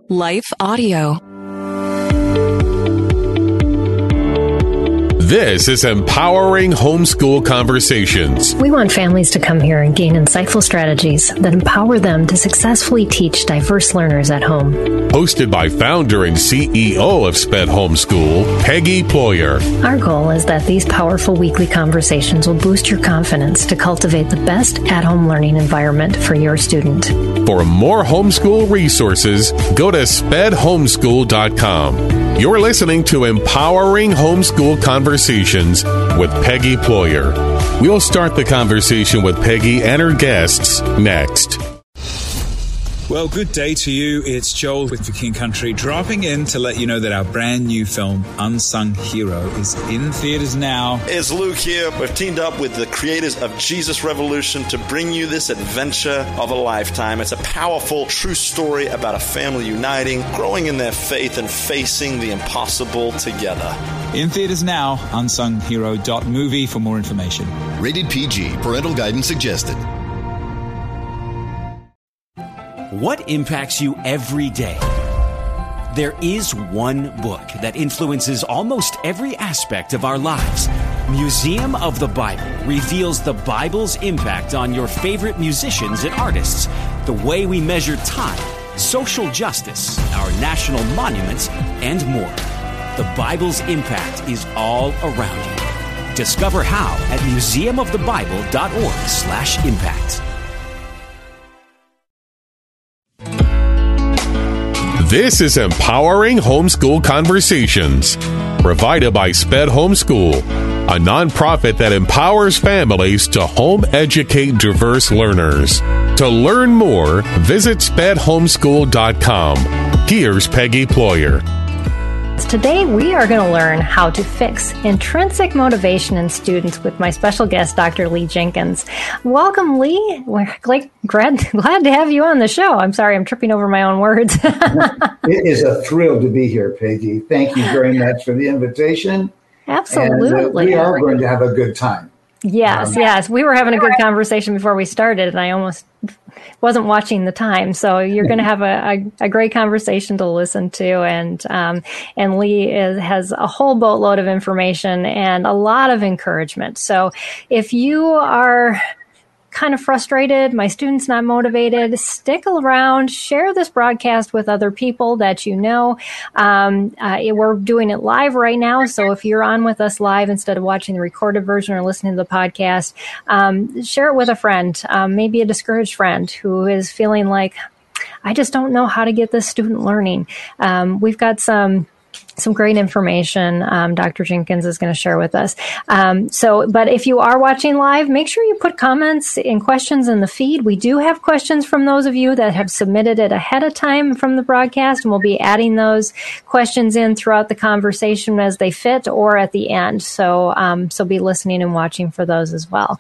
Life Audio. This is Empowering Homeschool Conversations. We want families to come here and gain insightful strategies that empower them to successfully teach diverse learners at home. Hosted by founder and CEO of SPED Homeschool, Peggy Ployer. Our goal is that these powerful weekly conversations will boost your confidence to cultivate the best at-home learning environment for your student. For more homeschool resources, go to spedhomeschool.com. You're listening to Empowering Homeschool Conversations with Peggy Ployer. We'll start the conversation with Peggy and her guests next. Well, good day to you. It's Joel with For King Country, dropping in to let you know that our brand new film, Unsung Hero, is in theaters now. It's Luke here. We've teamed up with the creators of Jesus Revolution to bring you this adventure of a lifetime. It's a powerful, true story about a family uniting, growing in their faith, and facing the impossible together. In theaters now, unsunghero.movie for more information. Rated PG. Parental guidance suggested. What impacts you every day? There is one book that influences almost every aspect of our lives. Museum of the Bible reveals the Bible's impact on your favorite musicians and artists, the way we measure time, social justice, our national monuments, and more. The Bible's impact is all around you. Discover how at museumofthebible.org/impact. This is Empowering Homeschool Conversations, provided by SPED Homeschool, a nonprofit that empowers families to home educate diverse learners. To learn more, visit spedhomeschool.com. Here's Peggy Ployer. Today, we are going to learn how to fix intrinsic motivation in students with my special guest, Dr. Lee Jenkins. Welcome, Lee. We're glad to have you on the show. I'm sorry, I'm tripping over my own words. It is a thrill to be here, Peggy. Thank you very much for the invitation. Absolutely. And, we are going to have a good time. Yes. We were having a good conversation before we started, and I almost wasn't watching the time. So you're going to have a great conversation to listen to. And Lee has a whole boatload of information and a lot of encouragement. So if you are kind of frustrated, my student's not motivated, stick around, share this broadcast with other people that you know. We're doing it live right now, so if you're on with us live instead of watching the recorded version or listening to the podcast, share it with a friend, maybe a discouraged friend who is feeling like, I just don't know how to get this student learning. We've got some great information Dr. Jenkins is going to share with us. But if you are watching live, make sure you put comments and questions in the feed. We do have questions from those of you that have submitted it ahead of time from the broadcast, and we'll be adding those questions in throughout the conversation as they fit or at the end. So be listening and watching for those as well.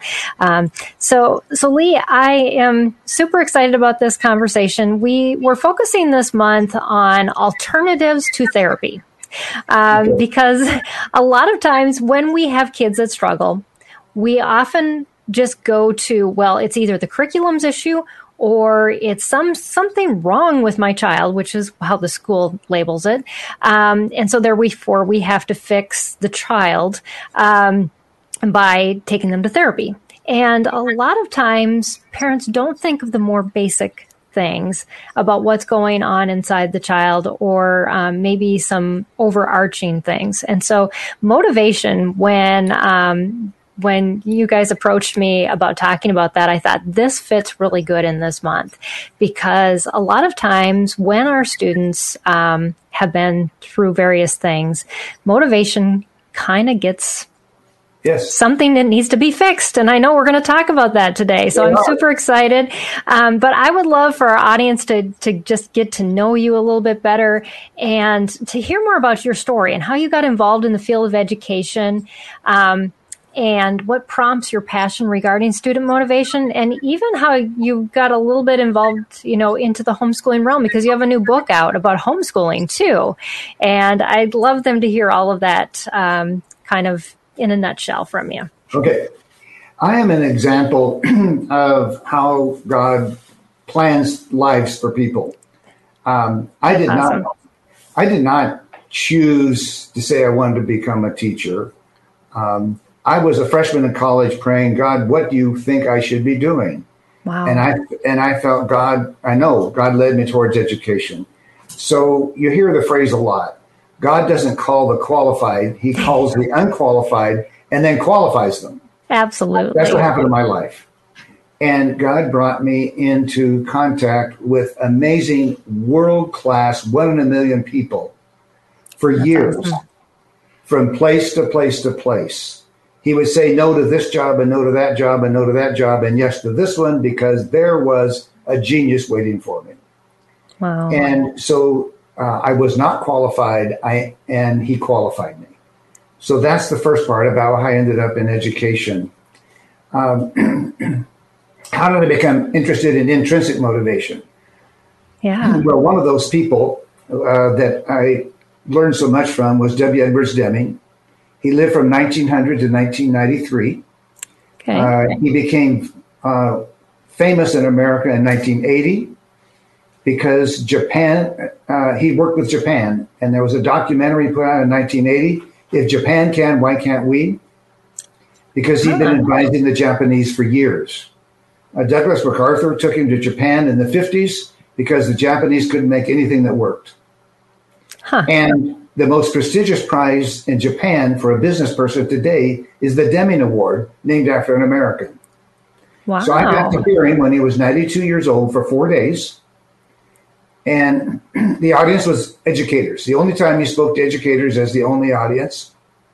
So Lee, I am super excited about this conversation. We're focusing this month on alternatives to therapy. Because a lot of times when we have kids that struggle, we often just go to, well, it's either the curriculum's issue or it's something wrong with my child, which is how the school labels it. And so therefore we have to fix the child by taking them to therapy. And a lot of times parents don't think of the more basic things about what's going on inside the child, or maybe some overarching things. And so motivation, when you guys approached me about talking about that, I thought this fits really good in this month, because a lot of times when our students have been through various things, motivation kind of gets something that needs to be fixed. And I know we're going to talk about that today. So I'm super excited. But I would love for our audience to just get to know you a little bit better and to hear more about your story and how you got involved in the field of education, and what prompts your passion regarding student motivation, and even how you got a little bit involved, into the homeschooling realm, because you have a new book out about homeschooling too. And I'd love them to hear all of that, kind of in a nutshell from you. Okay. I am an example of how God plans lives for people. I did not choose to say I wanted to become a teacher. I was a freshman in college praying, God, what do you think I should be doing? Wow. And I felt God led me towards education. So you hear the phrase a lot. God doesn't call the qualified. He calls the unqualified and then qualifies them. Absolutely. That's what happened in my life. And God brought me into contact with amazing world-class, 1 in a million people for years, from place to place to place. He would say no to this job and no to that job and no to that job and yes to this one because there was a genius waiting for me. Wow. And so I was not qualified, and he qualified me. So that's the first part about how I ended up in education. How did I become interested in intrinsic motivation? Yeah. Well, one of those people that I learned so much from was W. Edwards Deming. He lived from 1900 to 1993. Okay. He became famous in America in 1980 because Japan, he worked with Japan, and there was a documentary put out in 1980, If Japan Can, Why Can't We? Because he'd been advising the Japanese for years. Douglas MacArthur took him to Japan in the 50s because the Japanese couldn't make anything that worked. And the most prestigious prize in Japan for a business person today is the Deming Award, named after an American. Wow. So I got to hear him when he was 92 years old for 4 days. And the audience was educators. The only time he spoke to educators as the only audience.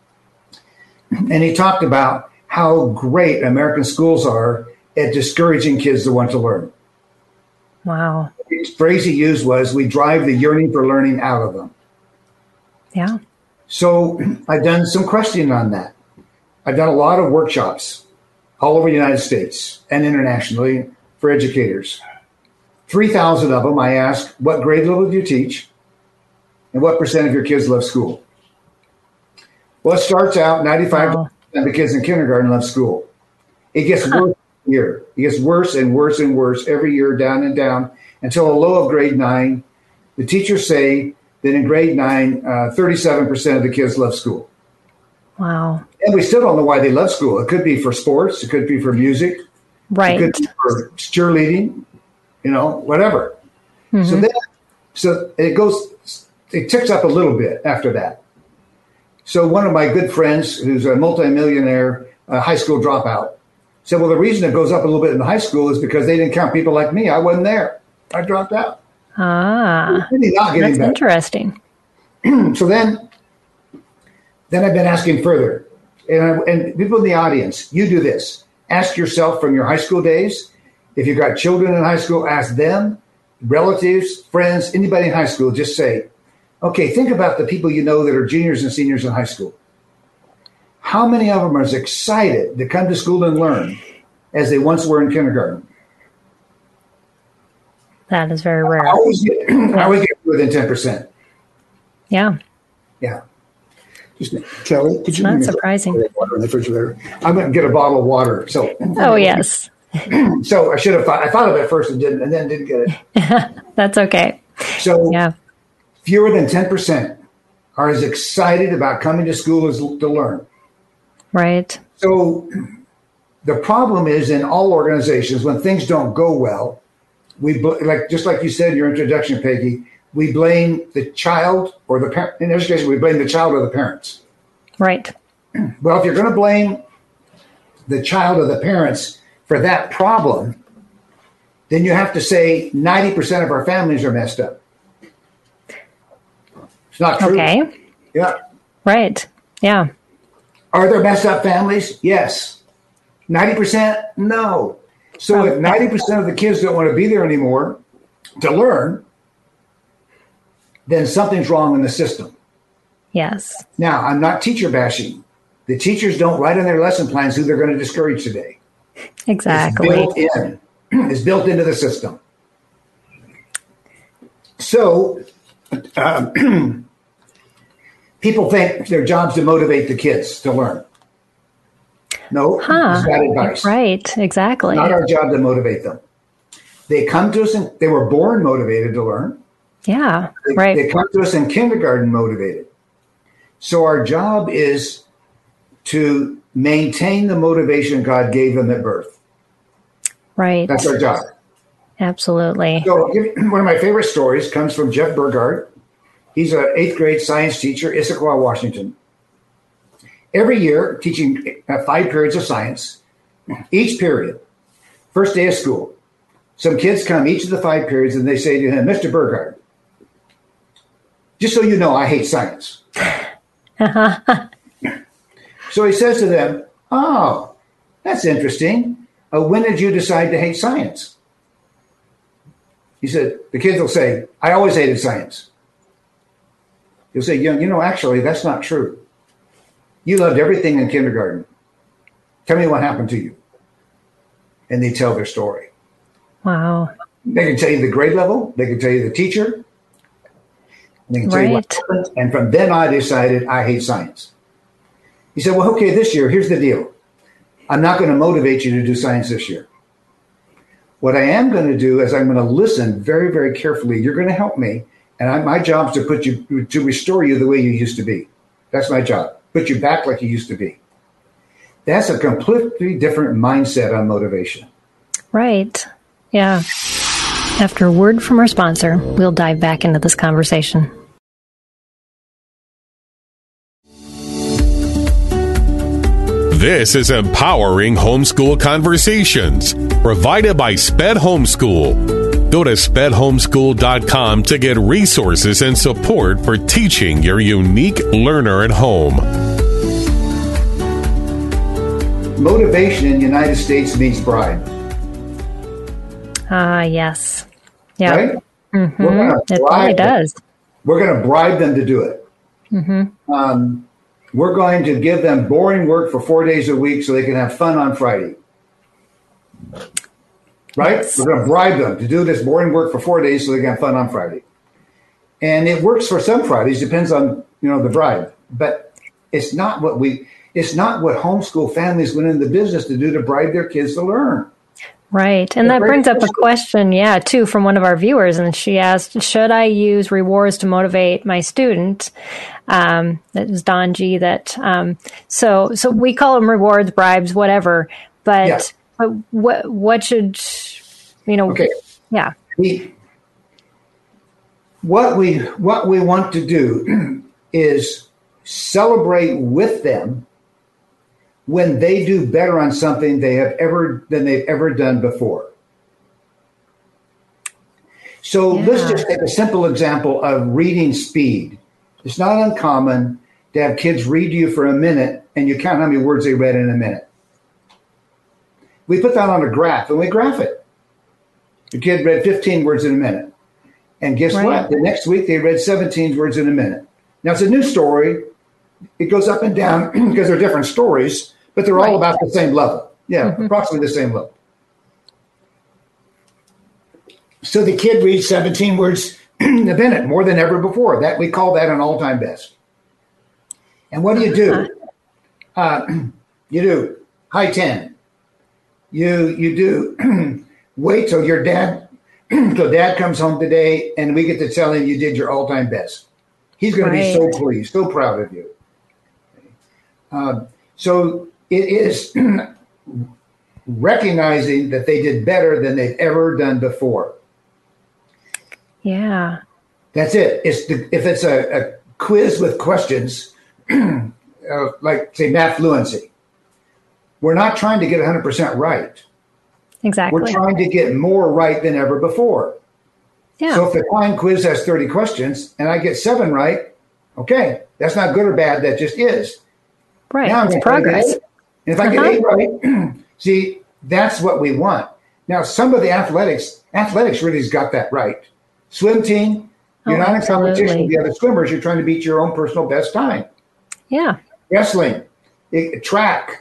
And he talked about how great American schools are at discouraging kids that want to learn. Wow. The phrase he used was, we drive the yearning for learning out of them. Yeah. So I've done some questioning on that. I've done a lot of workshops all over the United States and internationally for educators. 3,000 of them, I ask, what grade level do you teach? And what percent of your kids love school? Well, it starts out 95% of the kids in kindergarten love school. It gets worse every year. It gets worse and worse and worse every year, down and down, until a low of grade 9. The teachers say that in grade 9, 37% of the kids love school. Wow. And we still don't know why they love school. It could be for sports. It could be for music. Right. It could be for cheerleading, whatever. Mm-hmm. So it ticks up a little bit after that. So one of my good friends, who's a multimillionaire high school dropout, said, well, the reason it goes up a little bit in the high school is because they didn't count people like me. I wasn't there. I dropped out. Really that's interesting. So then I've been asking further. And people in the audience, you do this. Ask yourself from your high school days, if you've got children in high school, ask them, relatives, friends, anybody in high school, just say, okay, think about the people you know that are juniors and seniors in high school. How many of them are as excited to come to school and learn as they once were in kindergarten? That is very rare. I always get within 10%. Yeah. Yeah. Kelly, could you not surprising. Water in the refrigerator? I'm going to get a bottle of water. So. Oh, yes. So I should have thought. I thought of it first and then didn't get it. That's okay. So fewer than 10% are as excited about coming to school as to learn. Right. So the problem is in all organizations, when things don't go well, just like you said in your introduction, Peggy, we blame the child or the parent. In education, we blame the child or the parents. Right. Well, if you're going to blame the child or the parents for that problem, then you have to say 90% of our families are messed up. It's not true. Okay. Yeah. Right. Yeah. Are there messed up families? Yes. 90%? No. So if 90% of the kids don't want to be there anymore to learn, then something's wrong in the system. Yes. Now, I'm not teacher bashing. The teachers don't write on their lesson plans who they're going to discourage today. Exactly. It's built into the system. So people think their job's to motivate the kids to learn. No, it's bad advice. Right, exactly. Not our job to motivate them. They come to us and they were born motivated to learn. Yeah, right. They come to us in kindergarten motivated. So our job is to maintain the motivation God gave them at birth. Right. That's our job. Absolutely. So one of my favorite stories comes from Jeff Burgard. He's an 8th grade science teacher, Issaquah, Washington. Every year, teaching 5 periods of science. Each period, first day of school, some kids come each of the 5 periods and they say to him, Mr. Burgard, just so you know, I hate science. So he says to them, oh, that's interesting. When did you decide to hate science? He said, the kids will say, I always hated science. He'll say, you know, actually, that's not true. You loved everything in kindergarten. Tell me what happened to you. And they tell their story. Wow. They can tell you the grade level. They can tell you the teacher. They can tell you what happened. And from then on, I decided I hate science. He said, well, okay, this year, here's the deal. I'm not going to motivate you to do science this year. What I am going to do is I'm going to listen very, very carefully. You're going to help me. And my job is to restore you the way you used to be. That's my job. Put you back like you used to be. That's a completely different mindset on motivation. Right. Yeah. After a word from our sponsor, we'll dive back into this conversation. This is Empowering Homeschool Conversations, provided by SPED Homeschool. Go to spedhomeschool.com to get resources and support for teaching your unique learner at home. Motivation in the United States means bribe. Yes. Yeah. Right? Mm-hmm. It really does. We're going to bribe them to do it. Mm-hmm. We're going to give them boring work for 4 days a week so they can have fun on Friday. Right? Yes. We're going to bribe them to do this boring work for 4 days so they can have fun on Friday. And it works for some Fridays, depends on, the bribe. But it's not what homeschool families went into the business to do, to bribe their kids to learn. Right. And that brings up a question, too, from one of our viewers. And she asked, should I use rewards to motivate my student? That was Don G. So we call them rewards, bribes, whatever. But what should, Okay. Yeah. What we want to do is celebrate with them when they do better on something than they've ever done before. So let's just take a simple example of reading speed. It's not uncommon to have kids read to you for a minute and you count how many words they read in a minute. We put that on a graph and we graph it. The kid read 15 words in a minute. And guess what? The next week they read 17 words in a minute. Now it's a new story. It goes up and down because they're different stories, but they're all about the same level. Yeah, approximately the same level. So the kid reads 17 words in a minute, more than ever before. That we call that an all-time best. And what do? You do high 10. You do wait till your dad comes home today and we get to tell him you did your all-time best. He's going to be so pleased, so proud of you. So it is recognizing that they did better than they've ever done before. Yeah. That's it. If it's a quiz with questions, like, say, math fluency, we're not trying to get 100% right. Exactly. We're trying to get more right than ever before. Yeah. So if the Klein quiz has 30 questions and I get 7 right, okay, that's not good or bad. That just is. Right. Now it's progress. And if I get 8 right, see, that's what we want. Now, some of the athletics really has got that right. Swim team, you're not in competition with the other swimmers. You're trying to beat your own personal best time. Yeah. Wrestling, track,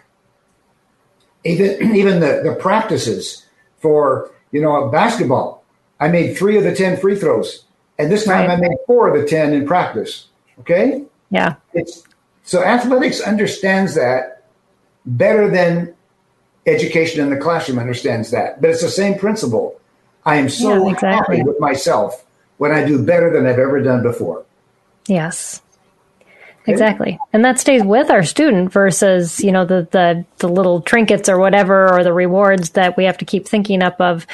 even the practices for, basketball. I made 3 of the 10 free throws. And this time I made 4 of the 10 in practice. Okay? Yeah. So athletics understands that better than education in the classroom understands that. But it's the same principle. I am so happy with myself when I do better than I've ever done before. Yes. Exactly. And that stays with our student versus, the little trinkets or whatever, or the rewards that we have to keep thinking up of,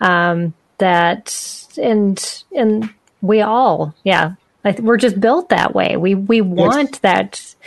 that, and we all, we're just built that way. We want that,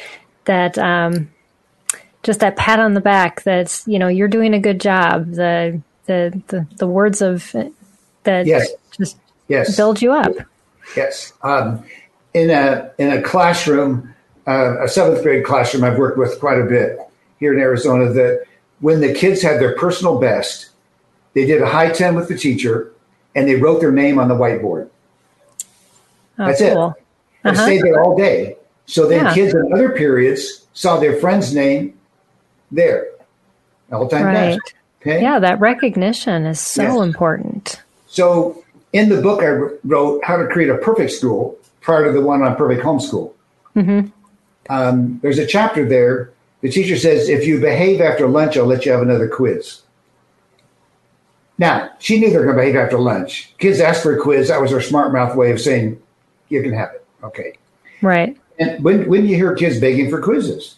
just that pat on the back that's, you're doing a good job. The words of that just build you up. Yes. In a classroom, a seventh grade classroom I've worked with quite a bit here in Arizona, that when the kids had their personal best, they did a high 10 with the teacher and they wrote their name on the whiteboard. That's cool. it. They stayed there all day. So then kids in other periods saw their friend's name there. All-time best. Okay? Yeah, that recognition is so important. So in the book I wrote, How to Create a Perfect School, prior to the one on Perfect Homeschool, there's a chapter there. The teacher says, if you behave after lunch, I'll let you have another quiz. Now, she knew they were going to behave after lunch. Kids asked for a quiz. That was her smart mouth way of saying, you can have it. Okay. Right. And when you hear kids begging for quizzes?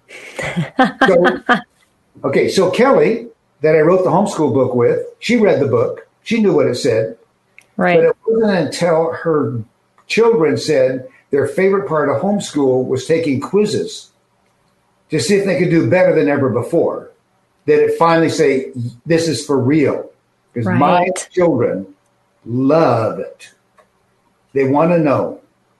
So Kelly, that I wrote the homeschool book with, she read the book. She knew what it said. Right. But it wasn't until her children said their favorite part of homeschool was taking quizzes to see if they could do better than ever before, that it finally say, this is for real. Because my children love it. They want to know.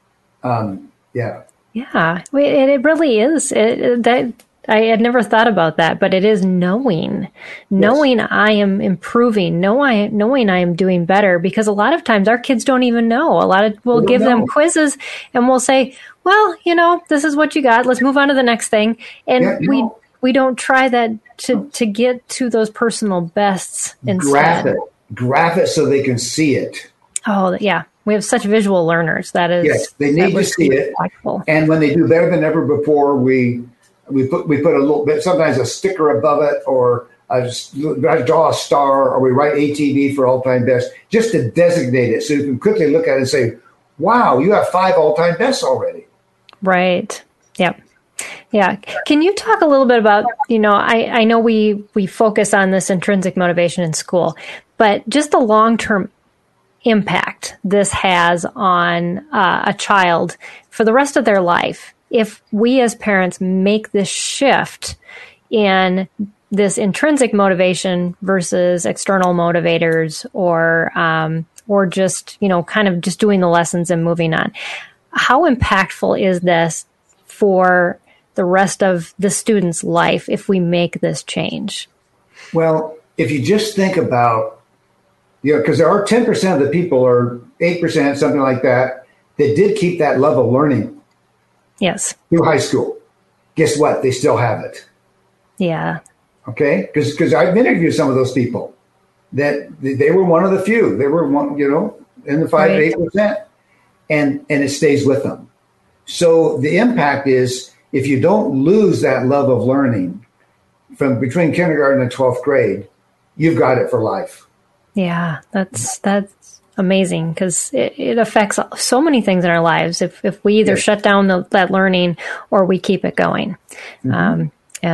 Yeah, it really is. I had never thought about that, but it is knowing I am improving, knowing I am doing better, because a lot of times our kids don't even know. We'll give them quizzes and we'll say, well, this is what you got. Let's move on to the next thing. And we don't try that to get to those personal bests instead. Graph it so they can see it. Oh, yeah. We have such visual learners. That is, yes, they need to see it. And when they do better than ever before, we put a little bit, sometimes a sticker above it, or draw a star, or we write ATB for all-time best, just to designate it so you can quickly look at it and say, wow, you have 5 all-time bests already. Right. Yep. Yeah. Can you talk a little bit about, I know we focus on this intrinsic motivation in school, but just the long-term impact this has on a child for the rest of their life. If we as parents make this shift in this intrinsic motivation versus external motivators, or just, kind of just doing the lessons and moving on, how impactful is this for the rest of the student's life if we make this change? Well, if you just think about, because there are 10% of the people, or 8%, something like that did keep that love of learning. Yes. Through high school. Guess what? They still have it. Yeah. Okay? Because I've interviewed some of those people that they were one of the few. They were one, in the 5 to 8%. And it stays with them. So the impact is, if you don't lose that love of learning from between kindergarten and 12th grade, you've got it for life. Yeah, that's amazing, because it affects so many things in our lives if we either shut down that learning or we keep it going. And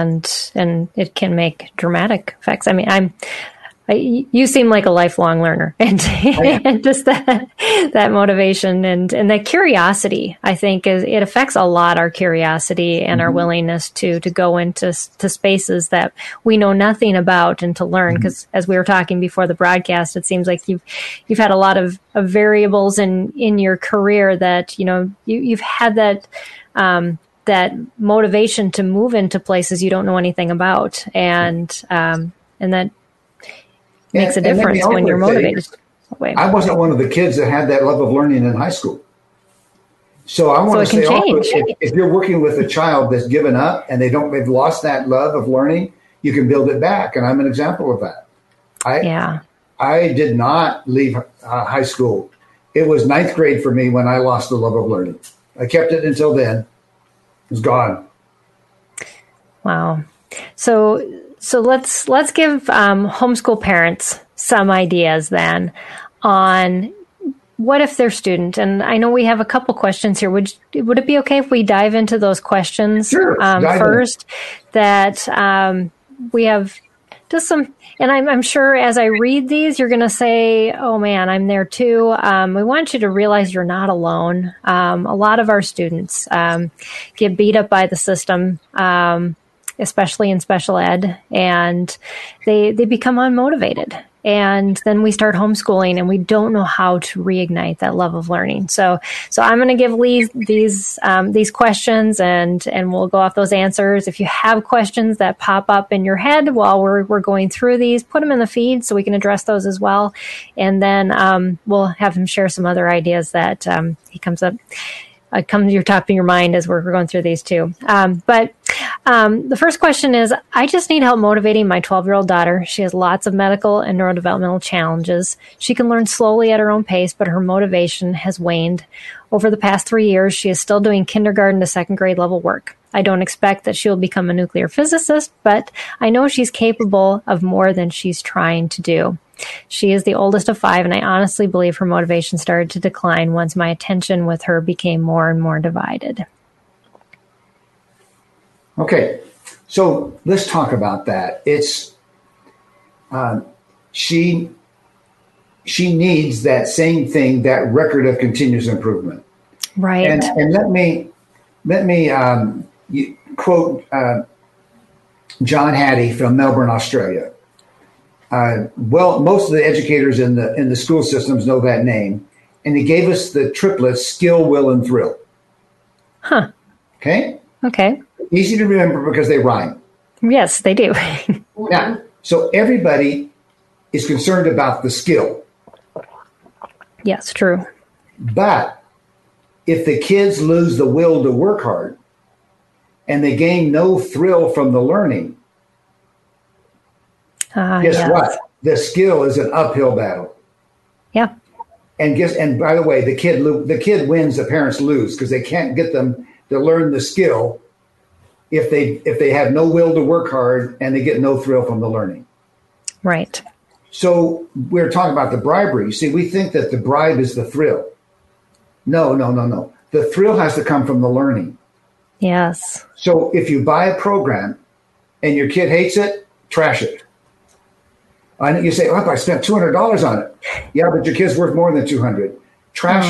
it can make dramatic effects. I mean, you seem like a lifelong learner, and just that motivation and that curiosity, I think, it affects a lot, our curiosity and our willingness to go into spaces that we know nothing about and to learn. Because as we were talking before the broadcast, it seems like you've had a lot of variables in your career that you've had that motivation to move into places you don't know anything about, and that makes a difference when you're motivated. I wasn't one of the kids that had that love of learning in high school. So I want to say also, if you're working with a child that's given up and they've lost that love of learning, you can build it back. And I'm an example of that. I did not leave high school. It was 9th grade for me when I lost the love of learning. I kept it until then. It was gone. Wow. So let's give homeschool parents some ideas then on what if their student, and I know we have a couple questions here. Would it be okay if we dive into those questions first? That we have just some, and I'm sure as I read these, you're going to say, oh man, I'm there too. We want you to realize you're not alone. A lot of our students get beat up by the system, especially in special ed, and they become unmotivated. And then we start homeschooling and we don't know how to reignite that love of learning. So I'm going to give Lee these questions and we'll go off those answers. If you have questions that pop up in your head while we're going through these, put them in the feed so we can address those as well. And then we'll have him share some other ideas that he comes to your top of your mind as we're going through these too. But the first question is, I just need help motivating my 12-year-old daughter. She has lots of medical and neurodevelopmental challenges. She can learn slowly at her own pace, but her motivation has waned. Over the past 3 years, she is still doing kindergarten to second grade level work. I don't expect that she will become a nuclear physicist, but I know she's capable of more than she's trying to do. She is the oldest of 5, and I honestly believe her motivation started to decline once my attention with her became more and more divided. Okay, so let's talk about that. It's she needs that same thing, that record of continuous improvement. Right. And let me quote John Hattie from Melbourne, Australia. Well, most of the educators in the school systems know that name, and he gave us the triplets: skill, will, and thrill. Huh. Okay. Easy to remember because they rhyme. Yes, they do. Now, so everybody is concerned about the skill. Yes, true. But if the kids lose the will to work hard and they gain no thrill from the learning, guess what? The skill is an uphill battle. Yeah. And by the way, the kid wins, the parents lose, because they can't get them to learn the skill if they have no will to work hard and they get no thrill from the learning. Right. So we're talking about the bribery. See, we think that the bribe is the thrill. No. The thrill has to come from the learning. Yes. So if you buy a program and your kid hates it, trash it. And you say, oh, I spent $200 on it. Yeah, but your kid's worth more than $200. Trash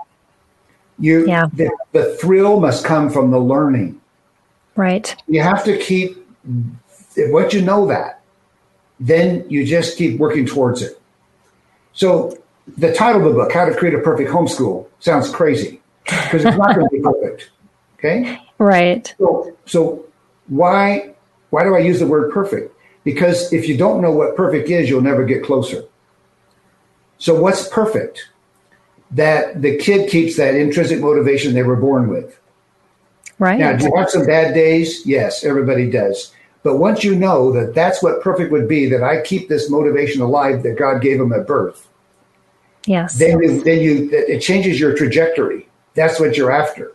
it. The thrill must come from the learning. Right. You have to keep, once you know that, then you just keep working towards it. So the title of the book, How to Create a Perfect Homeschool, sounds crazy because it's not going to be perfect. Okay? Right. So why do I use the word perfect? Because if you don't know what perfect is, you'll never get closer. So what's perfect? That the kid keeps that intrinsic motivation they were born with. Right. Now, do you have some bad days? Yes, everybody does. But once you know that that's what perfect would be, that I keep this motivation alive that God gave them at birth. Yes. Then it changes your trajectory. That's what you're after.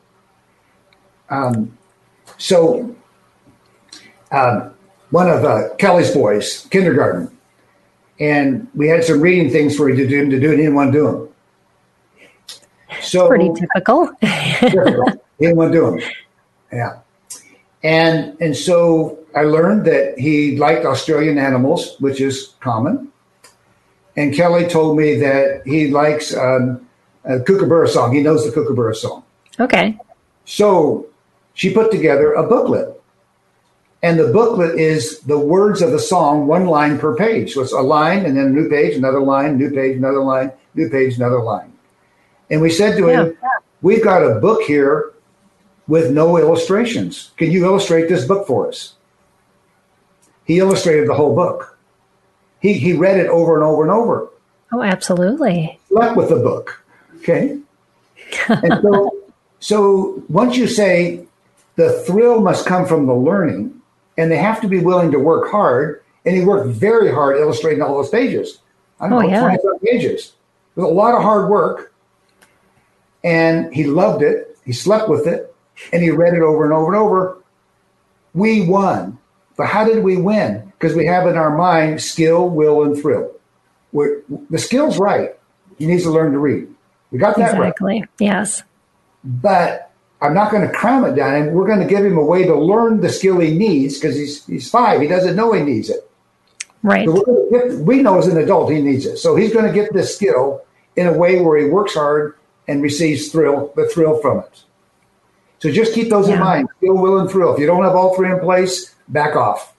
One of Kelly's boys, kindergarten, and we had some reading things for him to do, and he didn't want to do them. So pretty typical. He didn't want to do them. Yeah. And so I learned that he liked Australian animals, which is common. And Kelly told me that he likes a Kookaburra song. He knows the Kookaburra song. Okay. So she put together a booklet. And the booklet is the words of the song, one line per page. So it's a line and then a new page, another line, new page, another line, new page, another line. And we said to him, we've got a book here with no illustrations. Can you illustrate this book for us? He illustrated the whole book. He read it over and over and over. Oh, absolutely. Left with the book. Okay. And so once you say the thrill must come from the learning, and they have to be willing to work hard, and he worked very hard illustrating all those pages. I don't know, 25 pages. It was a lot of hard work. And he loved it. He slept with it. And he read it over and over and over. We won. But how did we win? Because we have in our mind skill, will, and thrill. The skill's right. He needs to learn to read. We got that exactly. right. Yes. But I'm not going to cram it down him. We're going to give him a way to learn the skill he needs because he's 5. He doesn't know he needs it. Right. So we know as an adult he needs it. So he's going to get this skill in a way where he works hard and receives the thrill from it. So just keep those in mind, skill, will, and thrill. If you don't have all 3 in place, back off.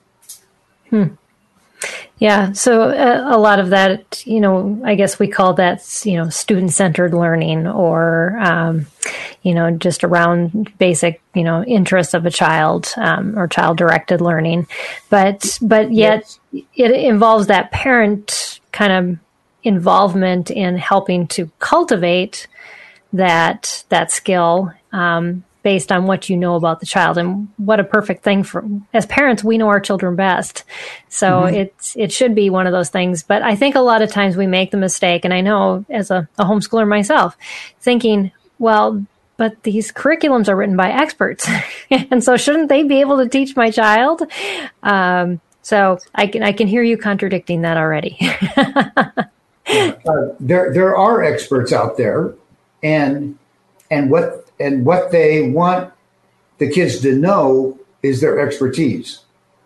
Yeah. So a lot of that, I guess we call that, student-centered learning or, just around basic, interests of a child or child-directed learning. But yet it involves that parent kind of involvement in helping to cultivate that skill based on what you know about the child. And what a perfect thing as parents, we know our children best. So it should be one of those things. But I think a lot of times we make the mistake, and I know as a homeschooler myself, thinking, well, but these curriculums are written by experts. And so shouldn't they be able to teach my child? So I can hear you contradicting that already. There are experts out there, and what they want the kids to know is their expertise.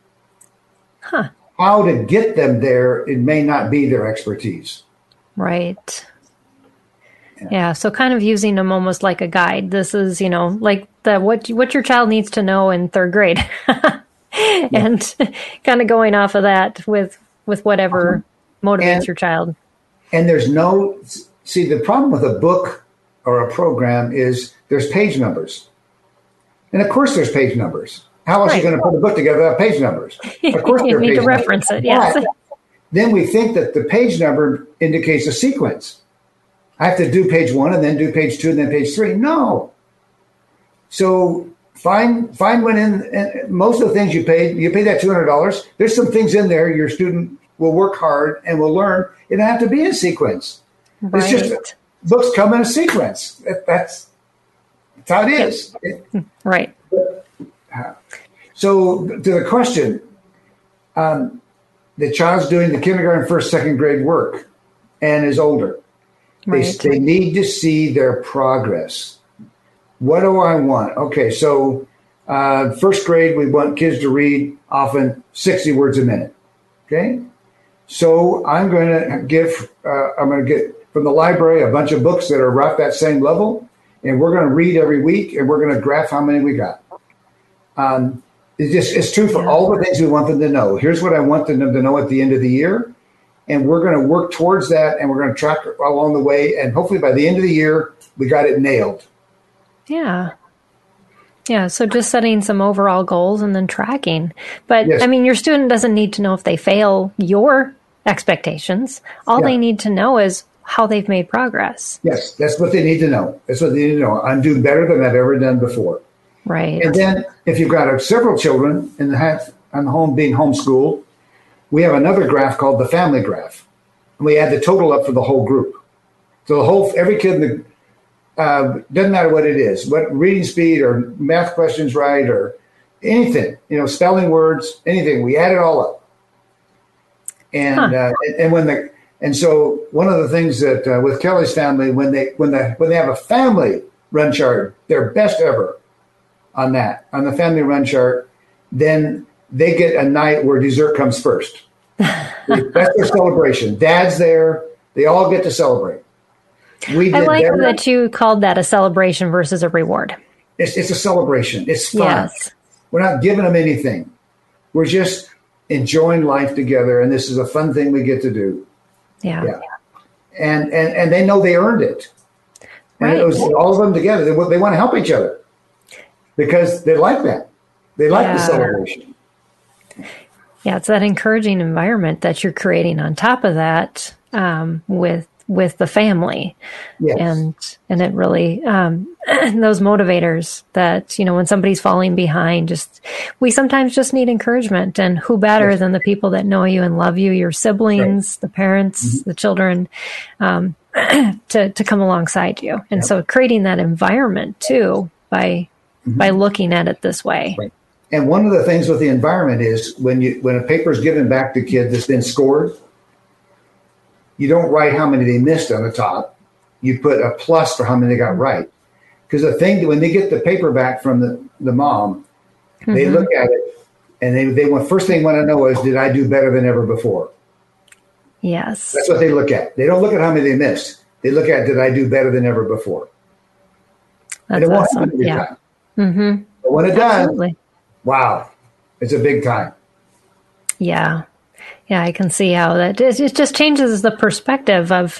How to get them there, it may not be their expertise. Right. Yeah. So kind of using them almost like a guide. This is, like what your child needs to know in 3rd grade. And kind of going off of that with whatever motivates your child. And there's the problem with a book or a program is there's page numbers. And of course there's page numbers. How else are you going to put a book together without page numbers? Of course you need to reference it, yes. But then we think that the page number indicates a sequence. I have to do page 1 and then do page 2 and then page 3. No. So find when and most of the things you pay that $200. There's some things in there your student will work hard and will learn. It doesn't have to be in sequence. Right. It's just books come in a sequence. That's how it is. Right. So to the question, the child's doing the kindergarten, 1st, 2nd grade work and is older. Right. They need to see their progress. What do I want? Okay, so 1st grade, we want kids to read often 60 words a minute. Okay, so I'm going to get from the library a bunch of books that are right that same level, and we're going to read every week, and we're going to graph how many we got. It's true for all the things we want them to know. Here's what I want them to know at the end of the year, and we're going to work towards that, and we're going to track along the way, and hopefully by the end of the year, we got it nailed. Yeah. Yeah, so just setting some overall goals and then tracking. But, Yes. I mean, your student doesn't need to know if they fail your expectations. All they need to know is how they've made progress. Yes, that's what they need to know. That's what they need to know. I'm doing better than I've ever done before. Right. And then if you've got several children in the home being homeschooled, we have another graph called the family graph. And we add the total up for the whole group. So every kid in the doesn't matter what it is, what reading speed or math questions right or anything, spelling words, anything. We add it all up. And and so one of the things that with Kelly's family, when they have a family run chart, their best ever on the family run chart, then they get a night where dessert comes first. That's their celebration. Dad's there. They all get to celebrate. I like that you called that a celebration versus a reward. It's a celebration. It's fun. Yes. We're not giving them anything. We're just enjoying life together, and this is a fun thing we get to do. Yeah. And they know they earned it. And Right. it was all of them together. They want to help each other because they like that. They like the celebration. Yeah, it's that encouraging environment that you're creating on top of that with the family. Yes. And it really, those motivators that, when somebody's falling behind, we sometimes just need encouragement, and who better than the people that know you and love you, your siblings, the parents, the children, to come alongside you. And so creating that environment too, by looking at it this way. Right. And one of the things with the environment is when a paper is given back to kids that's been scored, you don't write how many they missed on the top. you put a plus for how many they got right. Because the thing, when they get the paper back from the mom, they look at it and they want, first thing they want to know is, did I do better than ever before? Yes. That's what they look at. They don't look at how many they missed. They look at, did I do better than ever before? That's awesome. Yeah. Mm-hmm. But when it does, wow, it's a big time. Yeah. Yeah, I can see how that it just changes the perspective of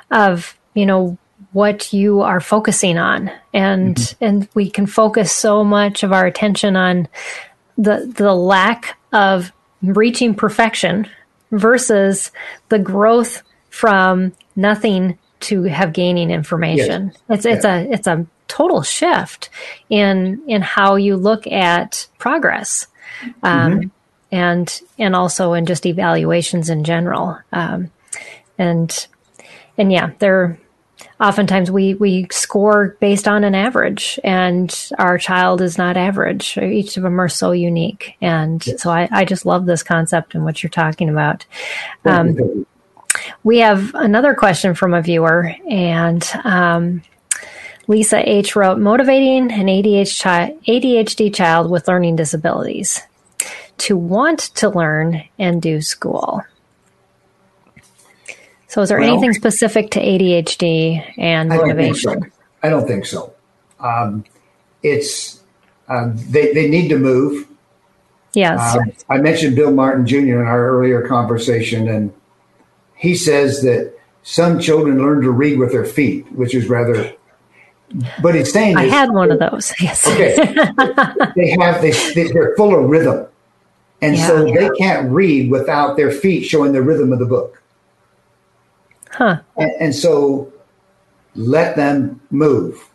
what you are focusing on, and we can focus so much of our attention on the lack of reaching perfection versus the growth from nothing to have gaining information. Yes. It's a total shift in how you look at progress. And also in just evaluations in general. And yeah, oftentimes we score based on an average, and our child is not average. Each of them are so unique. And so I just love this concept and what you're talking about. We have another question from a viewer, and Lisa H. wrote, motivating an ADHD child with learning disabilities to want to learn and do school. So is there anything specific to ADHD and motivation? I don't think so. They need to move. Yes. I mentioned Bill Martin Jr. in our earlier conversation, and he says that some children learn to read with their feet, which is rather, but he's saying I had one of those. Yes. Okay. They're full of rhythm. And so they can't read without their feet showing the rhythm of the book. Huh. And so let them move.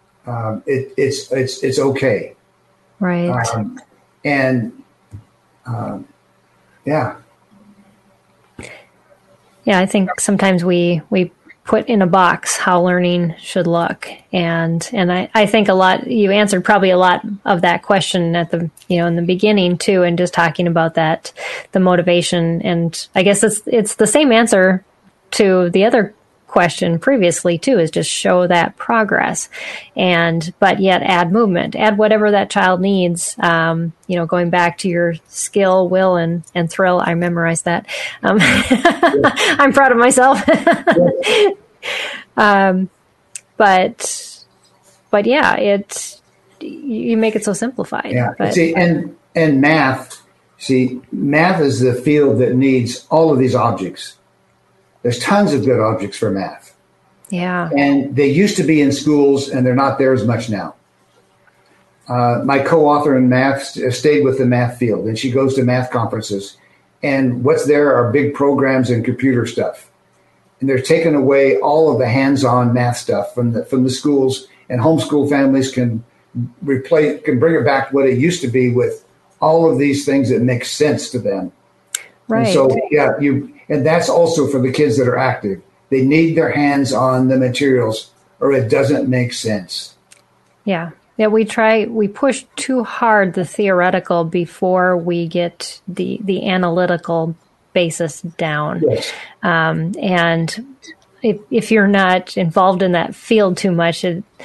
It's okay. Right. Yeah, I think sometimes we put in a box how learning should look. And I think you answered probably a lot of that question at the, in the beginning too, and just talking about that, the motivation. And I guess it's the same answer to the other question previously too, is just show that progress but yet add movement, add whatever that child needs. Going back to your skill, will, and thrill. I memorized that. I'm proud of myself. But yeah, you make it so simplified. Yeah. But, and math. See, math is the field that needs all of these objects. There's tons of good objects for math. Yeah. And they used to be in schools, and they're not there as much now. My co-author in math stayed with the math field, and she goes to math conferences. And what's there are big programs and computer stuff. And they're taking away all of the hands-on math stuff from the schools, and homeschool families can bring it back to what it used to be with all of these things that make sense to them. Right. And so, and that's also for the kids that are active. They need their hands on the materials, or it doesn't make sense. Yeah. Yeah, we push too hard the theoretical before we get the analytical basis down. Yes. And if you're not involved in that field too much,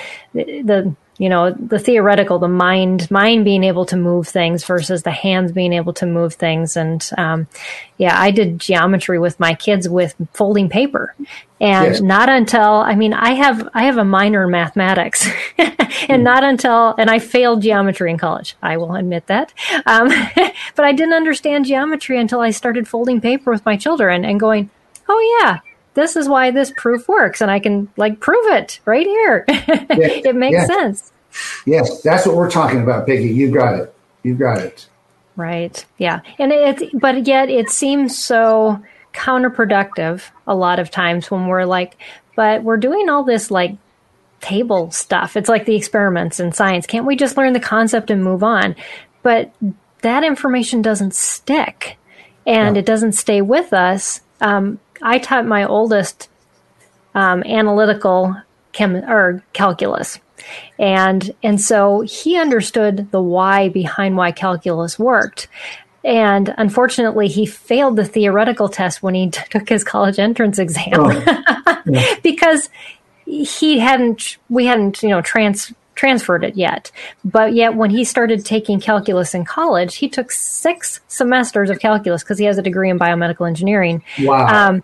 the theoretical, the mind being able to move things versus the hands being able to move things. And I did geometry with my kids with folding paper, and not until I have a minor in mathematics, and not until I failed geometry in college. I will admit that, but I didn't understand geometry until I started folding paper with my children and going, oh yeah, this is why this proof works, and I can prove it right here. It makes sense. Yes, that's what we're talking about, Peggy. You got it. Right. Yeah. And but yet it seems so counterproductive a lot of times when we're but we're doing all this table stuff. It's like the experiments in science. Can't we just learn the concept and move on? But that information doesn't stick, and it doesn't stay with us. I taught my oldest analytical calculus. And so he understood the why behind why calculus worked. And unfortunately, he failed the theoretical test when he took his college entrance exam because we hadn't, transferred it yet. But yet when he started taking calculus in college, he took 6 semesters of calculus because he has a degree in biomedical engineering. Wow.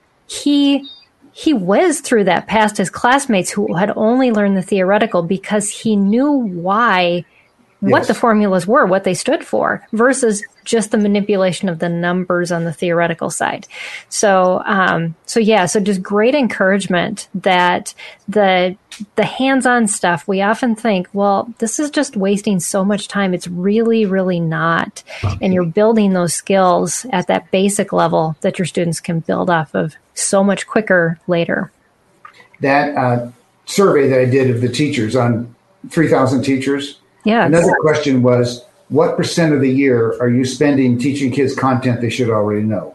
He whizzed through that past his classmates who had only learned the theoretical because he knew what the formulas were, what they stood for, versus just the manipulation of the numbers on the theoretical side. So just great encouragement that the hands-on stuff, we often think, well, this is just wasting so much time. It's really, really not. And you're building those skills at that basic level that your students can build off of so much quicker later. That survey that I did of the teachers on 3,000 teachers, another question was, what % of the year are you spending teaching kids content they should already know?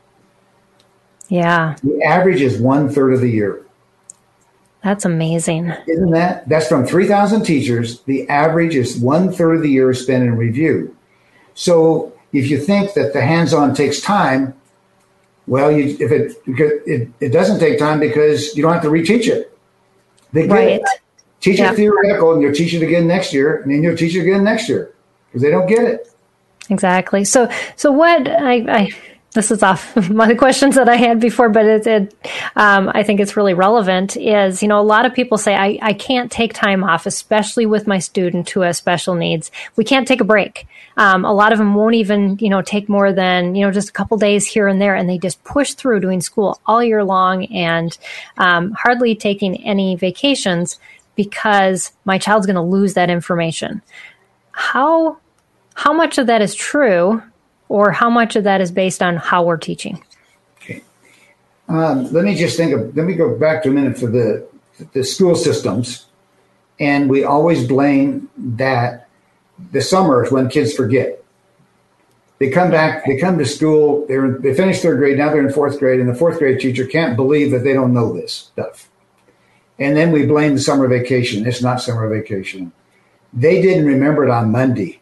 Yeah. The average is 1/3 of the year. That's amazing. Isn't that? That's from 3,000 teachers. The average is 1/3 of the year spent in review. So if you think that the hands-on takes time, well, it doesn't take time because you don't have to reteach it. They get it. Teach it theoretical, and you'll teach it again next year, and then you'll teach it again next year because they don't get it. Exactly. So what this is off my questions that I had before, but I think it's really relevant is, a lot of people say, I can't take time off, especially with my student who has special needs. We can't take a break. A lot of them won't even, take more than, just a couple days here and there. And they just push through doing school all year long and hardly taking any vacations because my child's going to lose that information. How much of that is true, or how much of that is based on how we're teaching? Okay. Let me go back to a minute for the school systems. And we always blame that the summer is when kids forget. They come back, they come to school, they finish 3rd grade, now they're in 4th grade, and the 4th grade teacher can't believe that they don't know this stuff. And then we blame the summer vacation. It's not summer vacation. They didn't remember it on Monday.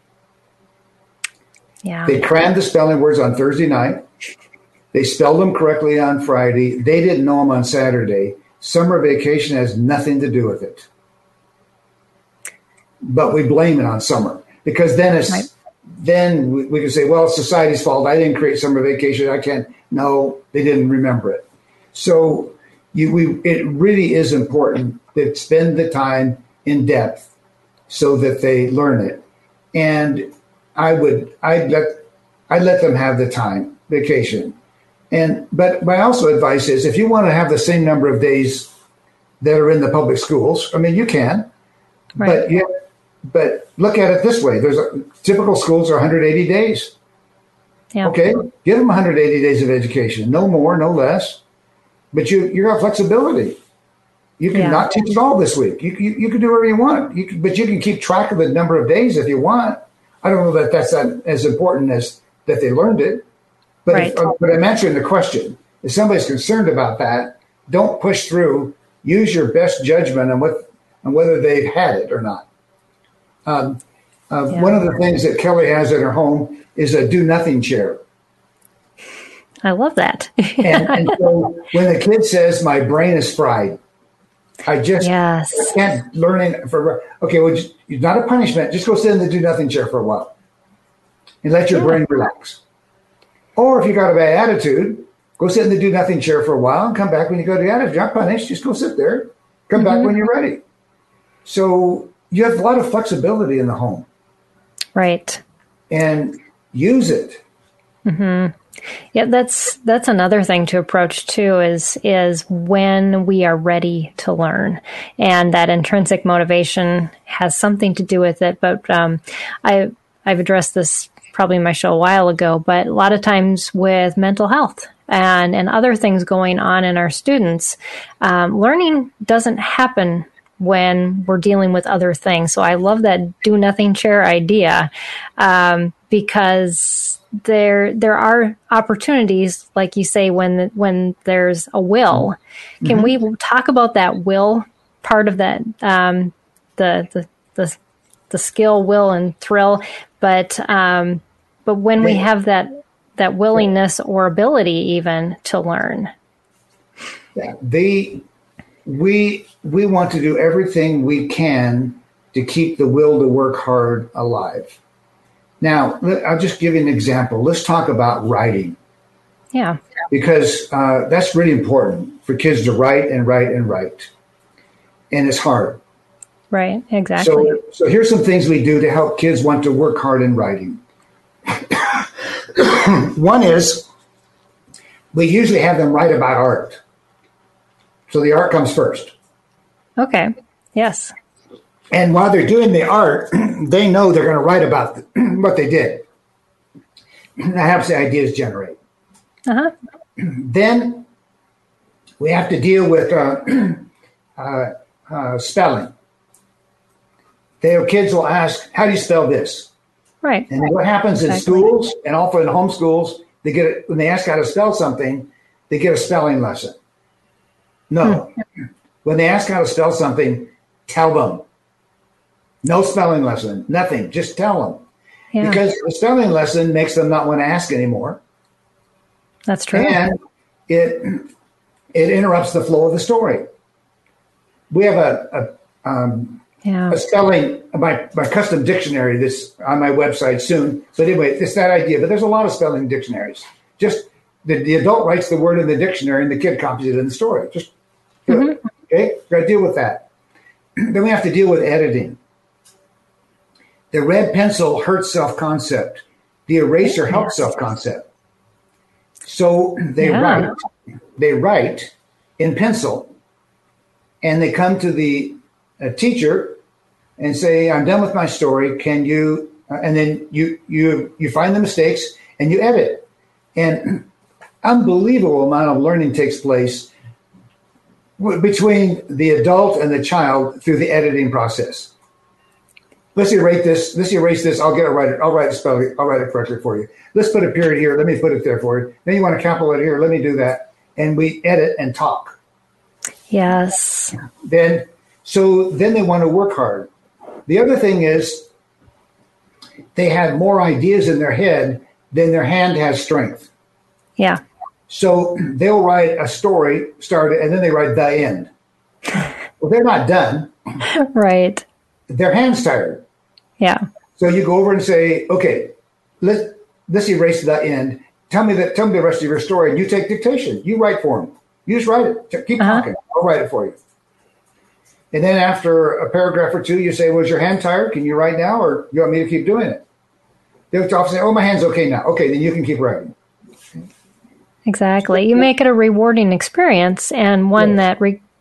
Yeah. They crammed the spelling words on Thursday night. They spelled them correctly on Friday. They didn't know them on Saturday. Summer vacation has nothing to do with it. But we blame it on summer because then we can say, well, it's society's fault. I didn't create summer vacation. I can't. No, they didn't remember it. So it really is important to spend the time in depth so that they learn it. And I'd let them have the time, vacation. But my also advice is if you want to have the same number of days that are in the public schools, I mean, you can, but look at it this way. Typical schools are 180 days. Yeah. Okay. Give them 180 days of education, no more, no less, but you have flexibility. You can not teach it all this week. You can do whatever you want, but you can keep track of the number of days if you want. I don't know that that's as important as that they learned it, but but I'm answering the question. If somebody's concerned about that, don't push through. Use your best judgment on whether they've had it or not. One of the things that Kelly has in her home is a do-nothing chair. I love that. and so when the kid says, my brain is fried, I can't learn it it's not a punishment. Just go sit in the do-nothing chair for a while and let your brain relax. Or if you got a bad attitude, go sit in the do-nothing chair for a while and come back when you go to the attitude. You're not punished. Just go sit there. Come back when you're ready. So you have a lot of flexibility in the home. Right. And use it. Mm-hmm. Yeah, that's another thing to approach too, is when we are ready to learn, and that intrinsic motivation has something to do with it. But I've addressed this probably in my show a while ago, but a lot of times with mental health and other things going on in our students, learning doesn't happen when we're dealing with other things. So I love that do nothing chair idea, because there are opportunities, like you say, when there's a will. Can we talk about that will part of that, the skill, will, and thrill? But when we have that willingness or ability even to learn. Yeah. we want to do everything we can to keep the will to work hard alive. Now, I'll just give you an example. Let's talk about writing. Yeah. Because that's really important for kids to write and write and write. And it's hard. Right, exactly. So here's some things we do to help kids want to work hard in writing. One is we usually have them write about art. So the art comes first. Okay, yes. And while they're doing the art, they know they're going to write about what they did. That helps the ideas generate. Uh-huh. Then we have to deal with spelling. Their kids will ask, how do you spell this? Right. And what happens in schools and also in homeschools, when they ask how to spell something, they get a spelling lesson. No. When they ask how to spell something, tell them. No spelling lesson, nothing. Just tell them. Yeah. Because the spelling lesson makes them not want to ask anymore. That's true. And it interrupts the flow of the story. We have a spelling, my custom dictionary that's on my website soon. But anyway, it's that idea. But there's a lot of spelling dictionaries. Just the adult writes the word in the dictionary and the kid copies it in the story. Just do it. Okay? We've got to deal with that. Then we have to deal with editing. The red pencil hurts self-concept. The eraser helps self-concept. So they write in pencil, and they come to the teacher and say, I'm done with my story. Can you, and then you find the mistakes and you edit. And unbelievable amount of learning takes place between the adult and the child through the editing process. Let's erase this. I'll write it correctly for you. Let's put a period here. Let me put it there for you. Then you want a capital letter here. Let me do that. And we edit and talk. Yes. Then they want to work hard. The other thing is they have more ideas in their head than their hand has strength. Yeah. So they'll write a story, start it, and then they write the end. Well, they're not done. Right. Their hand's tired. Yeah. So you go over and say, okay, let's erase the end. Tell me the rest of your story. And you take dictation. You write for them. You just write it. Keep talking. I'll write it for you. And then after a paragraph or two, you say, was your hand tired? Can you write now? Or you want me to keep doing it? They'll often say, oh, my hand's okay now. Okay, then you can keep writing. Exactly. You make it a rewarding experience and one that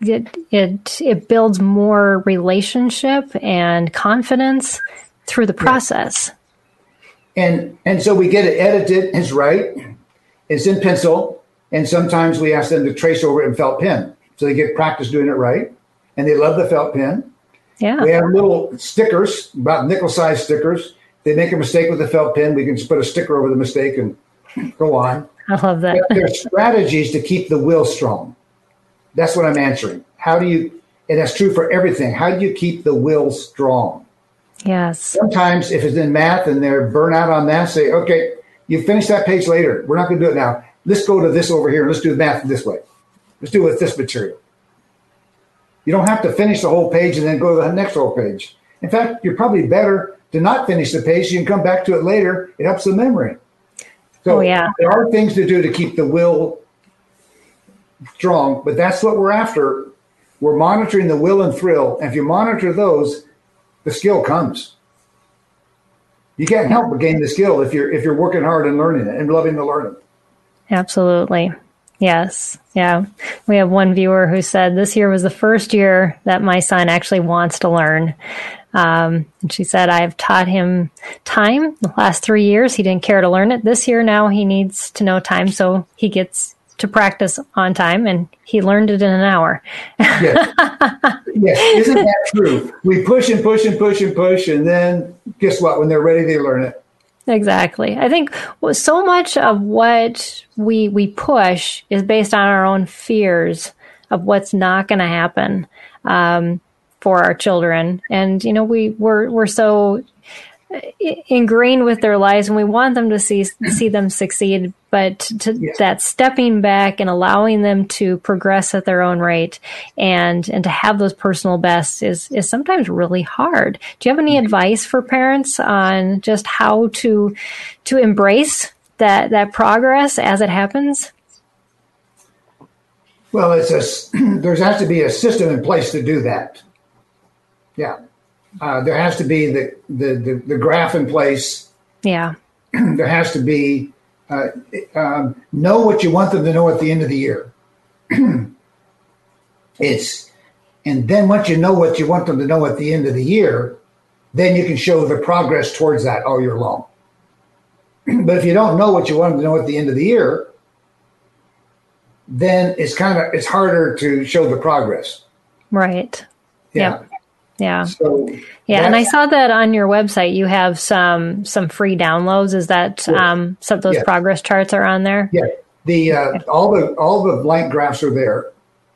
it builds more relationship and confidence through the process. And so we get it edited. It's right. It's in pencil. And sometimes we ask them to trace over it in felt pen. So they get practice doing it right. And they love the felt pen. Yeah. We have little stickers, about nickel-sized stickers. If they make a mistake with the felt pen, we can just put a sticker over the mistake and go on. I love that. There are strategies to keep the will strong. That's what I'm answering. And that's true for everything. How do you keep the will strong? Yes. Sometimes if it's in math and they're burnt out on math, say, okay, you finish that page later. We're not going to do it now. Let's go to this over here. Let's do the math this way. Let's do it with this material. You don't have to finish the whole page and then go to the next whole page. In fact, you're probably better to not finish the page so you can come back to it later. It helps the memory. So there are things to do to keep the will strong, but that's what we're after. We're monitoring the will and thrill. And if you monitor those, the skill comes. You can't help but gain the skill if you're working hard and learning it and loving the learning. Absolutely. Yes. Yeah. We have one viewer who said this year was the first year that my son actually wants to learn. And she said, I've taught him time the last 3 years. He didn't care to learn it. This year now he needs to know time, so he gets to practice on time, and he learned it in an hour. Yes. Yes. Isn't that true? We push and push and push and push, and then guess what? When they're ready, they learn it. Exactly. I think so much of what we push is based on our own fears of what's not going to happen for our children. And, we're so ingrained with their lives and we want them to see them succeed, but that stepping back and allowing them to progress at their own rate and to have those personal bests is sometimes really hard. Do you have any advice for parents on just how to embrace that progress as it happens? Well, there has to be a system in place to do that. Yeah. There has to be the graph in place. Yeah. There has to be know what you want them to know at the end of the year. And then once you know what you want them to know at the end of the year, then you can show the progress towards that all year long. But if you don't know what you want them to know at the end of the year, then it's harder to show the progress. Right. Yeah. Yeah. So and I saw that on your website you have some free downloads. Is that some of those progress charts are on there? Yeah. All the blank graphs are there.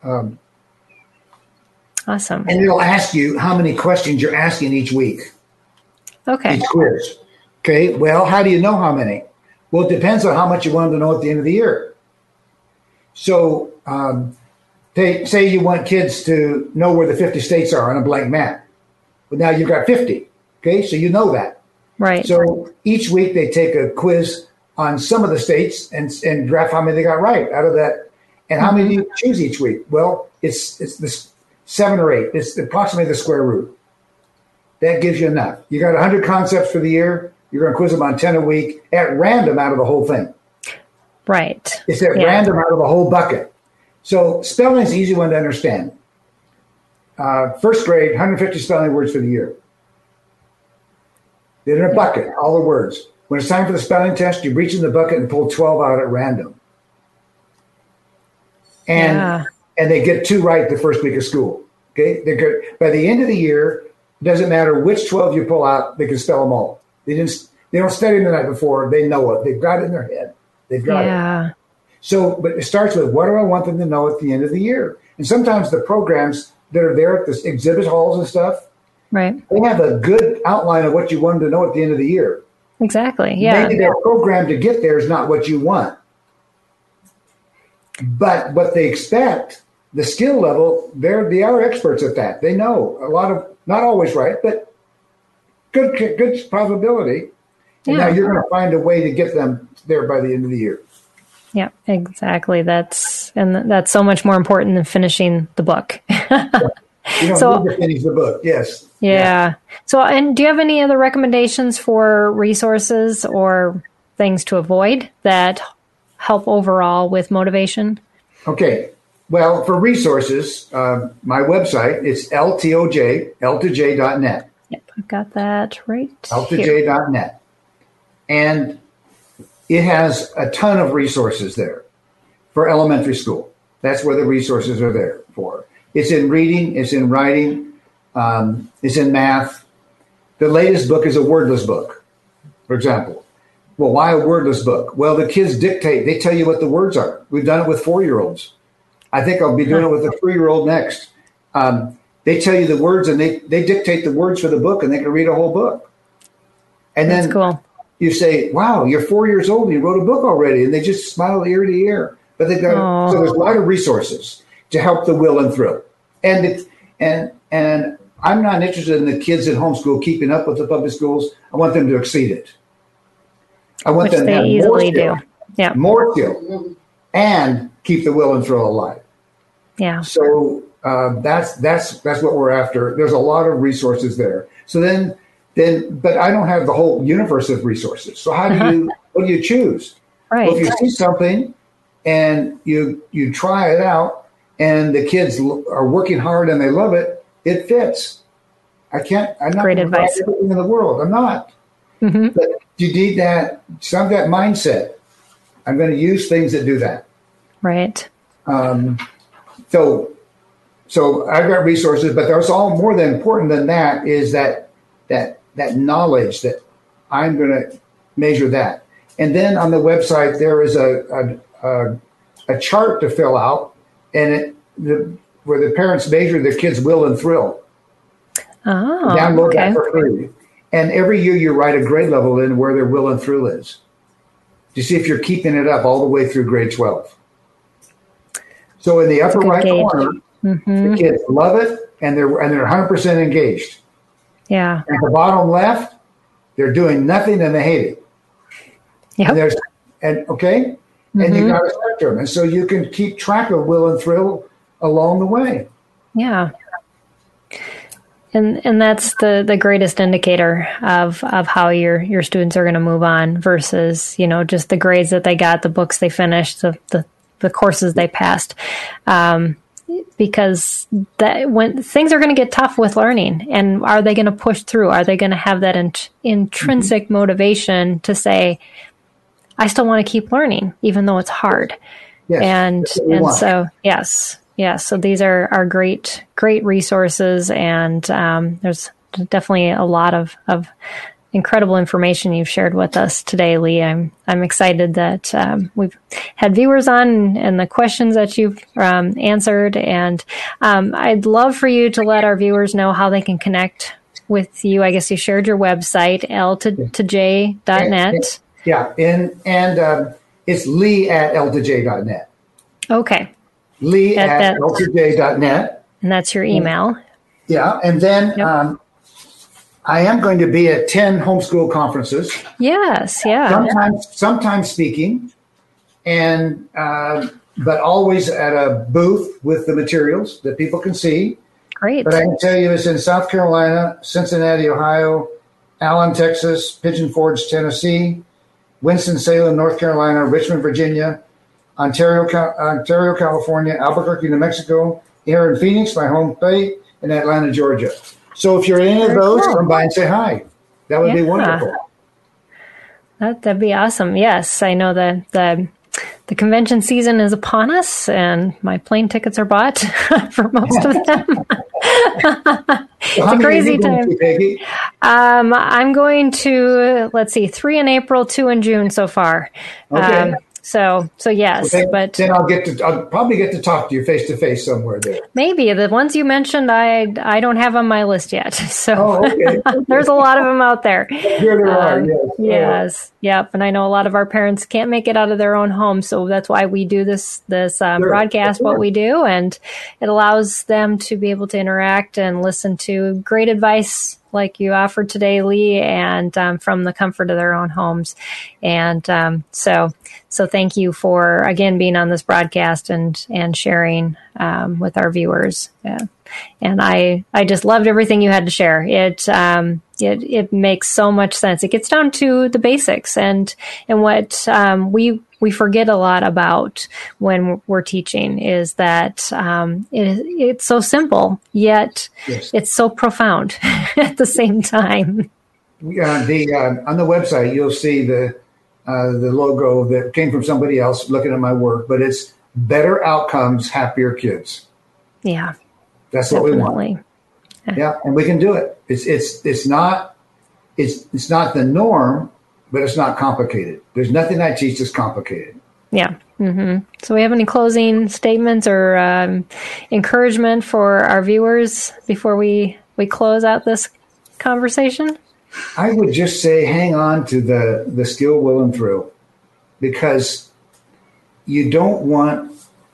Awesome. And it'll ask you how many questions you're asking each week. Okay. Each quiz. Okay. Well, how do you know how many? Well, it depends on how much you want them to know at the end of the year. So, say you want kids to know where the 50 states are on a blank map. But now you've got 50. Okay. So you know that. Right. So each week they take a quiz on some of the states and graph how many they got right out of that. And how many do you choose each week? Well, it's this 7 or 8. It's approximately the square root. That gives you enough. You got 100 concepts for the year. You're going to quiz them on 10 a week at random out of the whole thing. Right. It's at random out of the whole bucket. So spelling is an easy one to understand. First grade, 150 spelling words for the year. They're in a bucket, all the words. When it's time for the spelling test, you reach in the bucket and pull 12 out at random. And they get 2 right the first week of school. Okay, by the end of the year, it doesn't matter which 12 you pull out, they can spell them all. They don't study them the night before. They know it. They've got it in their head. They've got it. So, but it starts with, what do I want them to know at the end of the year? And sometimes the programs that are there at the exhibit halls and stuff, right, they have a good outline of what you want them to know at the end of the year. Exactly. Yeah. Maybe their program to get there is not what you want. But what they expect, the skill level, they are experts at that. They know a lot of, not always right, but good probability. And now you're going to find a way to get them there by the end of the year. Yeah, exactly. That's so much more important than finishing the book. You don't need to finish the book. Yes. Yeah. So, and do you have any other recommendations for resources or things to avoid that help overall with motivation? Okay. Well, for resources, my website is l2j.net. Yep, I've got that right l2j.net. And it has a ton of resources there for elementary school. That's where the resources are there for. It's in reading, it's in writing, it's in math. The latest book is a wordless book, for example. Well, why a wordless book? Well, the kids dictate. They tell you what the words are. We've done it with 4-year-olds. I think I'll be doing it with a 3-year-old next. They tell you the words, and they dictate the words for the book, and they can read a whole book. And That's then cool. You say, wow, you're 4 years old and you wrote a book already. And they just smile ear to ear. But they've got so there's a lot of resources to help the will and thrill. And I'm not interested in the kids at homeschool keeping up with the public schools. I want them to exceed it. I want them to have easily do. Yeah. More skill and keep the will and thrill alive. Yeah. So that's what we're after. There's a lot of resources there. So then, but I don't have the whole universe of resources. So what do you choose? Right. Well, if you see something and you try it out and the kids are working hard and they love it, it fits. I'm not Great advice. Everything in the world. I'm not. Mm-hmm. But you need that mindset. I'm going to use things that do that. Right. So I've got resources, but there's all more than important than that is that knowledge that I'm going to measure that. And then on the website, there is a chart to fill out and where the parents measure the kids' will and thrill. Oh, Download that for free. And every year you write a grade level in where their will and thrill is. to see if you're keeping it up all the way through grade 12. So in the upper right corner, the kids love it, and they're 100% engaged. Yeah. At the bottom left, they're doing nothing and they hate it. Yep. And you got a spectrum, and so you can keep track of will and thrill along the way. Yeah. And that's the greatest indicator of how your students are going to move on versus, just the grades that they got, the books they finished, the courses they passed. Because that when things are going to get tough with learning, and are they going to push through? Are they going to have that intrinsic motivation to say, I still want to keep learning, even though it's hard? Yes, and so, yes. Yeah, so these are great resources, and there's definitely a lot of incredible information you've shared with us today, Lee. I'm excited that we've had viewers on and the questions that you've answered, and I'd love for you to let our viewers know how they can connect with you. I guess you shared your website, l2j.net. Yeah, and it's Lee at l2j.net. Okay. Lee at l2j.net. And that's your email. Yeah, and then I am going to be at 10 homeschool conferences. Yes, yeah. Sometimes speaking, and but always at a booth with the materials that people can see. Great. But I can tell you it's in South Carolina, Cincinnati, Ohio, Allen, Texas, Pigeon Forge, Tennessee, Winston-Salem, North Carolina, Richmond, Virginia, Ontario, California, Albuquerque, New Mexico, here in Phoenix, my home state, and Atlanta, Georgia. So if you're in any of those, come by and say hi. That would be wonderful. That'd be awesome. Yes, I know that the convention season is upon us, and my plane tickets are bought for most of them. It's a crazy time. I'm going to, 3 in April, 2 in June so far. Okay. So yes, then but I'll probably get to talk to you face to face somewhere there. Maybe the ones you mentioned, I don't have on my list yet. So okay. There's a lot of them out there. Here there are. Yes. Yep. And I know a lot of our parents can't make it out of their own home, so that's why we do this broadcast. What we do, and it allows them to be able to interact and listen to great advice like you offered today, Lee, and from the comfort of their own homes. And so thank you for, again, being on this broadcast and sharing with our viewers. And I just loved everything you had to share. It makes so much sense. It gets down to the basics and what we forget a lot about when we're teaching is that it's so simple, yet it's so profound at the same time. On the website, you'll see the logo that came from somebody else looking at my work, but it's Better Outcomes, Happier Kids. Yeah. That's what we want. Yeah, and we can do it. It's not the norm, but it's not complicated. There's nothing I teach that's complicated. Yeah. Mm-hmm. So we have any closing statements or encouragement for our viewers before we close out this conversation? I would just say hang on to the skill, will, and thrill, because you don't want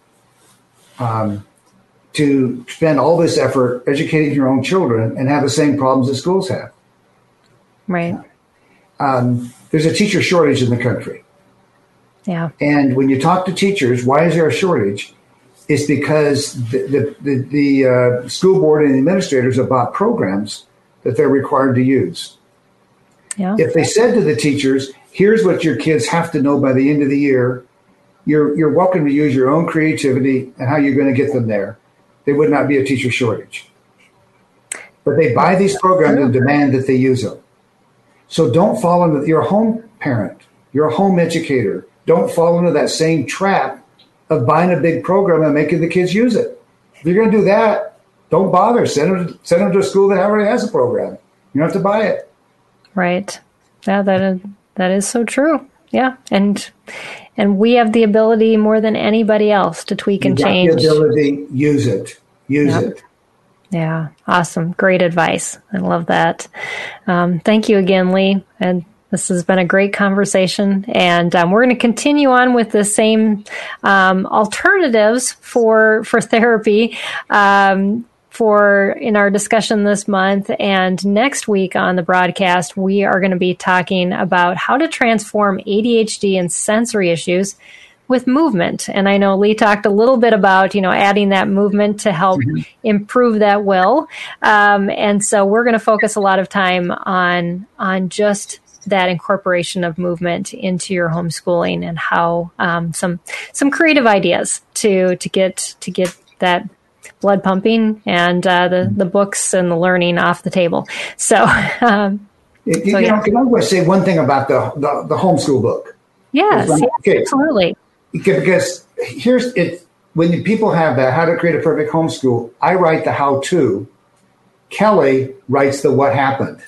to spend all this effort educating your own children and have the same problems that schools have. Right. There's a teacher shortage in the country. Yeah. And when you talk to teachers, why is there a shortage? It's because the school board and the administrators have bought programs that they're required to use. Yeah. If they said to the teachers, here's what your kids have to know by the end of the year, you're welcome to use your own creativity and how you're going to get them there, there would not be a teacher shortage. But they buy these programs and demand that they use them. So don't fall into, you're a home parent, you're a home educator. Don't fall into that same trap of buying a big program and making the kids use it. If you're going to do that, don't bother. Send them to a school that already has a program. You don't have to buy it. Right. Yeah, that is so true. Yeah. And we have the ability more than anybody else to tweak and change. The ability, use it. Use it. Yeah. Awesome. Great advice. I love that. Thank you again, Lee. And This has been a great conversation, and we're going to continue on with the same alternatives for therapy in our discussion this month. And next week on the broadcast, we are going to be talking about how to transform ADHD and sensory issues with movement. And I know Lee talked a little bit about, adding that movement to help improve that will. And so we're going to focus a lot of time on just that incorporation of movement into your homeschooling, and how some creative ideas to get that blood pumping and the books and the learning off the table. So, can I say one thing about the homeschool book? Yes, absolutely. Because here's it. When people have that, how to create a perfect homeschool, I write the how-to. Kelly writes the what happened.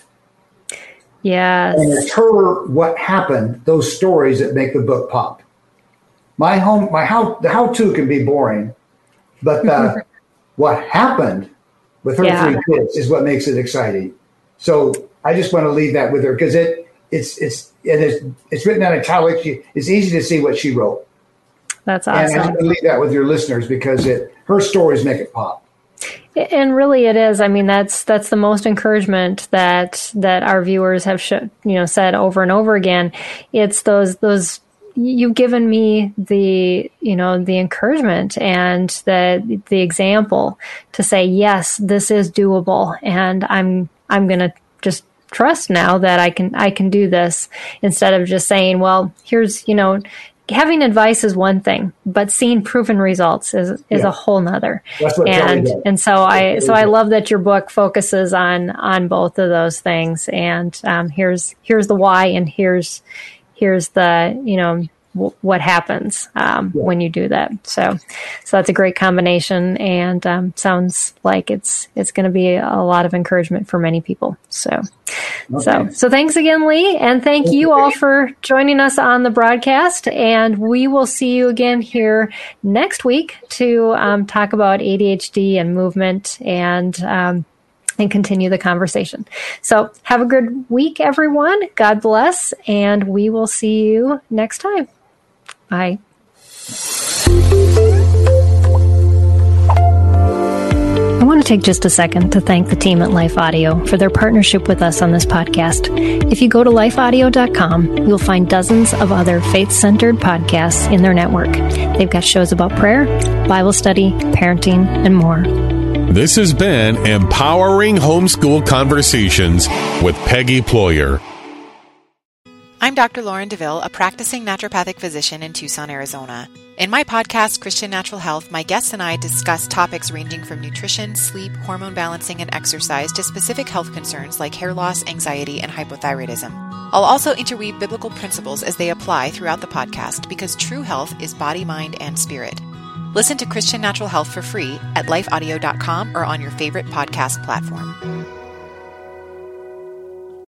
Yes. And it's her what happened, those stories that make the book pop. The how-to can be boring, but the what happened with her 3 kids is what makes it exciting. So I just want to leave that with her, because it's written in italics. It's easy to see what she wrote. That's awesome. And I want to leave that with your listeners, because her stories make it pop. And really it is. I mean, that's the most encouragement that our viewers have said over and over again. It's those you've given me the encouragement and the example to say, yes, this is doable, and I'm going to just trust now that I can do this, instead of just saying, well, here's, having advice is one thing, but seeing proven results is a whole nother. That's what and so I love that your book focuses on both of those things. And here's the why, and here's the what happens when you do that. So that's a great combination, and sounds like it's going to be a lot of encouragement for many people. So thanks again, Lee, and thank you all for joining us on the broadcast. And we will see you again here next week to talk about ADHD and movement and continue the conversation. So have a good week, everyone. God bless, and we will see you next time. Bye. I want to take just a second to thank the team at Life Audio for their partnership with us on this podcast. If you go to lifeaudio.com, you'll find dozens of other faith-centered podcasts in their network. They've got shows about prayer, Bible study, parenting, and more. This has been Empowering Homeschool Conversations with Peggy Ployer. I'm Dr. Lauren DeVille, a practicing naturopathic physician in Tucson, Arizona. In my podcast, Christian Natural Health, my guests and I discuss topics ranging from nutrition, sleep, hormone balancing, and exercise to specific health concerns like hair loss, anxiety, and hypothyroidism. I'll also interweave biblical principles as they apply throughout the podcast, because true health is body, mind, and spirit. Listen to Christian Natural Health for free at lifeaudio.com or on your favorite podcast platform.